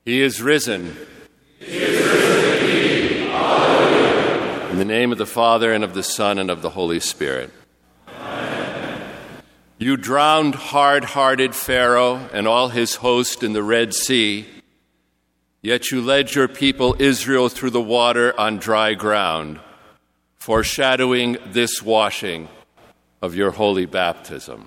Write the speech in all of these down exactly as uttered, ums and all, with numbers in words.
He is risen. He is risen indeed. Hallelujah. In the name of the Father, and of the Son, and of the Holy Spirit. Amen. You drowned hard-hearted Pharaoh and all his host in the Red Sea, yet you led your people Israel through the water on dry ground, foreshadowing this washing of your holy baptism.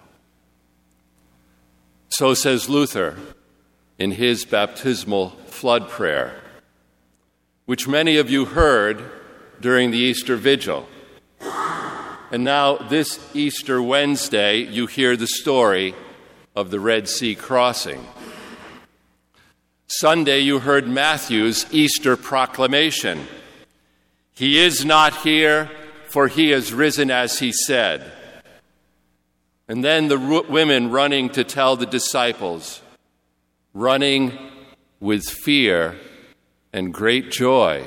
So says Luther in his baptismal flood prayer, which many of you heard during the Easter Vigil. And now, this Easter Wednesday, you hear the story of the Red Sea crossing. Sunday, you heard Matthew's Easter proclamation. He is not here, for he is risen as he said. And then the r- women running to tell the disciples, running with fear and great joy.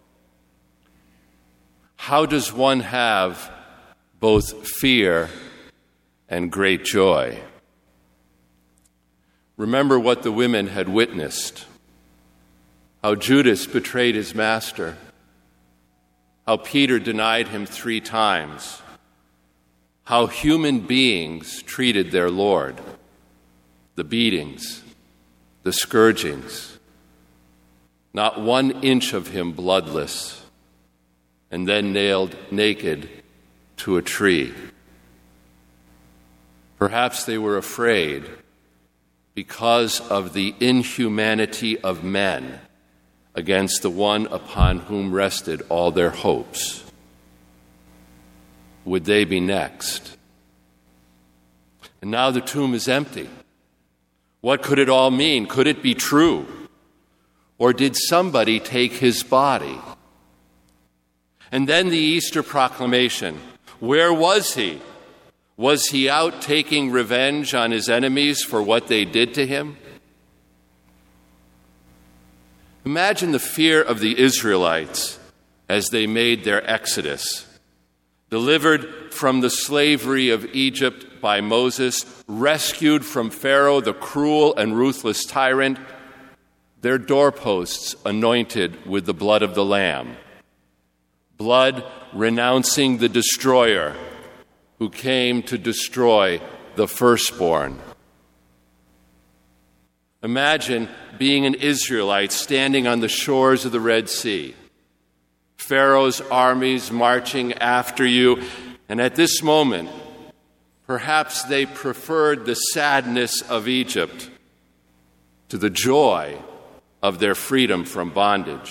How does one have both fear and great joy? Remember what the women had witnessed, how Judas betrayed his master, how Peter denied him three times, how human beings treated their Lord, the beatings, the scourgings, not one inch of him bloodless, and then nailed naked to a tree. Perhaps they were afraid because of the inhumanity of men against the one upon whom rested all their hopes. Would they be next? And now the tomb is empty. What could it all mean? Could it be true? Or did somebody take his body? And then the Easter proclamation. Where was he? Was he out taking revenge on his enemies for what they did to him? Imagine the fear of the Israelites as they made their exodus. Delivered from the slavery of Egypt by Moses, rescued from Pharaoh, the cruel and ruthless tyrant, their doorposts anointed with the blood of the Lamb. Blood renouncing the destroyer who came to destroy the firstborn. Imagine being an Israelite standing on the shores of the Red Sea. Pharaoh's armies marching after you, and at this moment, perhaps they preferred the sadness of Egypt to the joy of their freedom from bondage.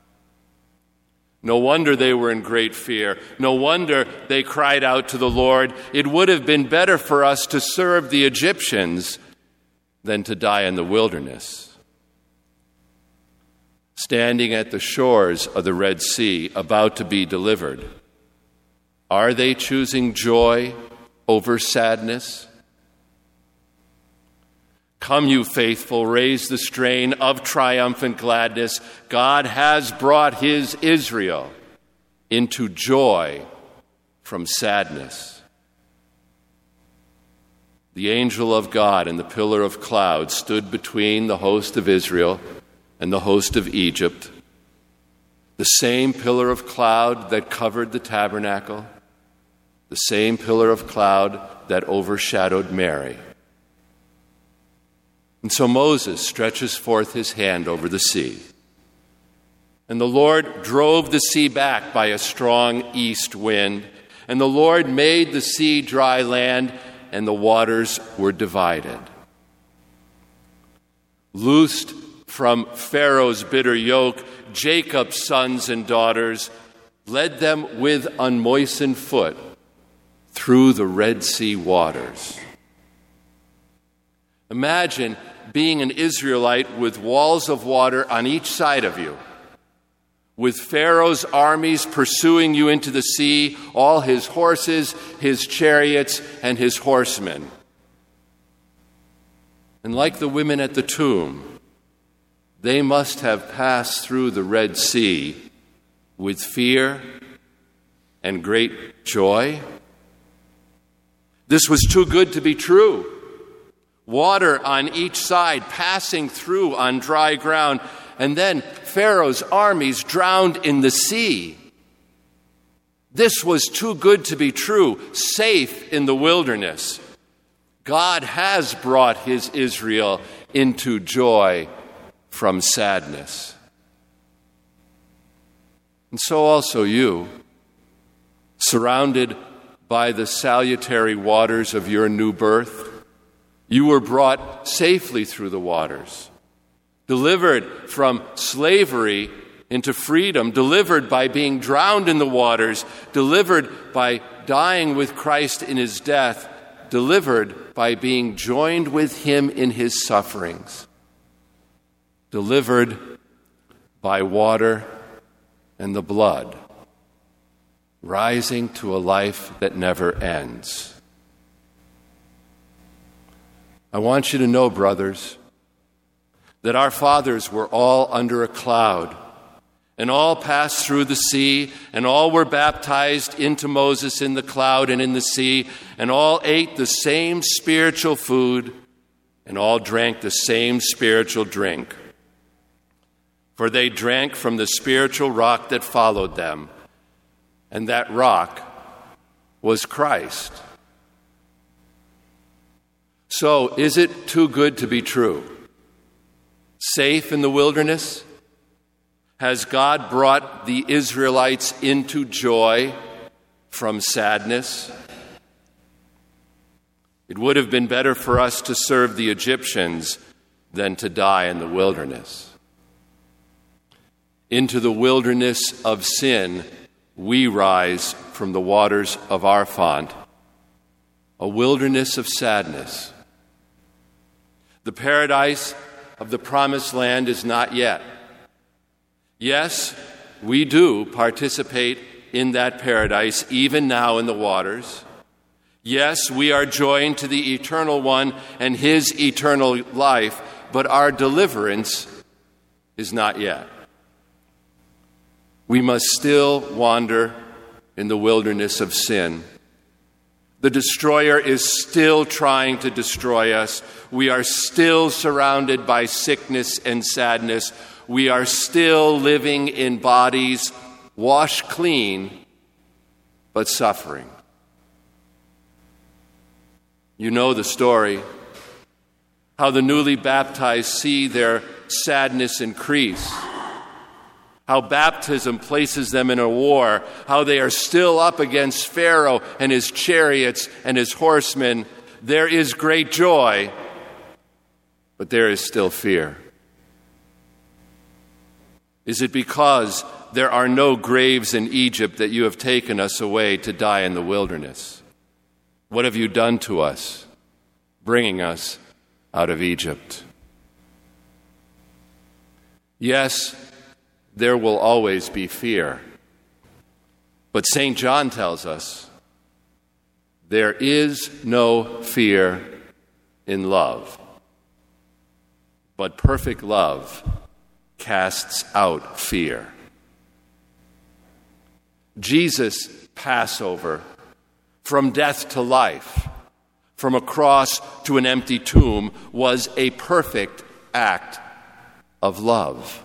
No wonder they were in great fear. No wonder they cried out to the Lord, "It would have been better for us to serve the Egyptians than to die in the wilderness." Standing at the shores of the Red Sea, about to be delivered, are they choosing joy over sadness? Come, you faithful, raise the strain of triumphant gladness. God has brought his Israel into joy from sadness. The angel of God in the pillar of cloud stood between the host of Israel and the host of Egypt, the same pillar of cloud that covered the tabernacle, the same pillar of cloud that overshadowed Mary. And so Moses stretches forth his hand over the sea. And the Lord drove the sea back by a strong east wind. And the Lord made the sea dry land, and the waters were divided. Loosed from Pharaoh's bitter yoke, Jacob's sons and daughters led them with unmoistened foot through the Red Sea waters. Imagine being an Israelite with walls of water on each side of you, with Pharaoh's armies pursuing you into the sea, all his horses, his chariots, and his horsemen. And like the women at the tomb, they must have passed through the Red Sea with fear and great joy. This was too good to be true. water on each side passing through on dry ground, and then Pharaoh's armies drowned in the sea. This was too good to be true, safe in the wilderness. God has brought his Israel into joy from sadness. And so also you, surrounded by the salutary waters of your new birth, you were brought safely through the waters, delivered from slavery into freedom, delivered by being drowned in the waters, delivered by dying with Christ in his death, delivered by being joined with him in his sufferings, delivered by water and the blood, rising to a life that never ends. I want you to know, brothers, that our fathers were all under a cloud, and all passed through the sea, and all were baptized into Moses in the cloud and in the sea, and all ate the same spiritual food, and all drank the same spiritual drink. For they drank from the spiritual rock that followed them, and that rock was Christ. So, is it too good to be true? Safe in the wilderness? Has God brought the Israelites into joy from sadness? It would have been better for us to serve the Egyptians than to die in the wilderness. Into the wilderness of sin, we rise from the waters of our font, a wilderness of sadness. The paradise of the promised land is not yet. Yes, we do participate in that paradise even now in the waters. Yes, we are joined to the Eternal One and his eternal life, but our deliverance is not yet. We must still wander in the wilderness of sin. The destroyer is still trying to destroy us. We are still surrounded by sickness and sadness. We are still living in bodies washed clean, but suffering. You know the story, how the newly baptized see their sadness increase, how baptism places them in a war, how they are still up against Pharaoh and his chariots and his horsemen. There is great joy, but there is still fear. Is it because there are no graves in Egypt that you have taken us away to die in the wilderness? What have you done to us, bringing us out of Egypt? Yes, there will always be fear. But Saint John tells us there is no fear in love, but perfect love casts out fear. Jesus' Passover, from death to life, from a cross to an empty tomb, was a perfect act of love.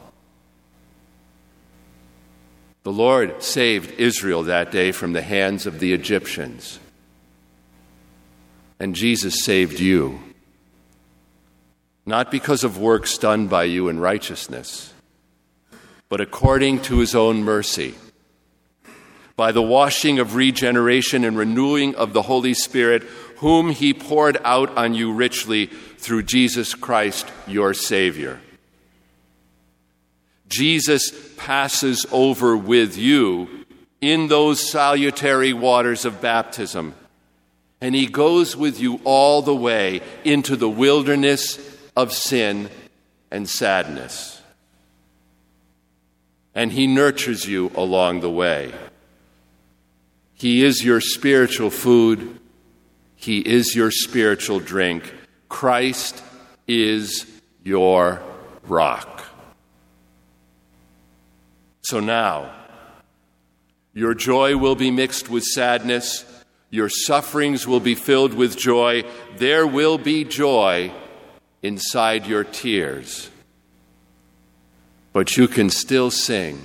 The Lord saved Israel that day from the hands of the Egyptians. And Jesus saved you, not because of works done by you in righteousness, but according to his own mercy, by the washing of regeneration and renewing of the Holy Spirit, whom he poured out on you richly through Jesus Christ, your Savior. Jesus passes over with you in those salutary waters of baptism, and he goes with you all the way into the wilderness of sin and sadness. And he nurtures you along the way. He is your spiritual food. He is your spiritual drink. Christ is your rock. So now, your joy will be mixed with sadness, Your sufferings will be filled with joy. There will be joy inside your tears. But you can still sing,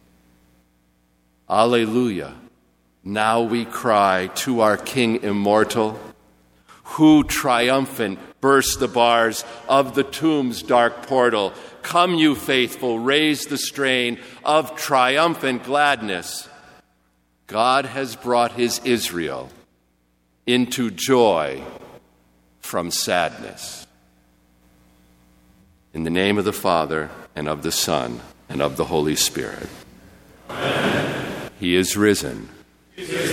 Alleluia. Now we cry to our King immortal, who triumphant burst the bars of the tomb's dark portal. Come, you faithful, raise the strain of triumphant gladness. God has brought his Israel into joy from sadness. In the name of the Father, and of the Son, and of the Holy Spirit. Amen. He is risen. He is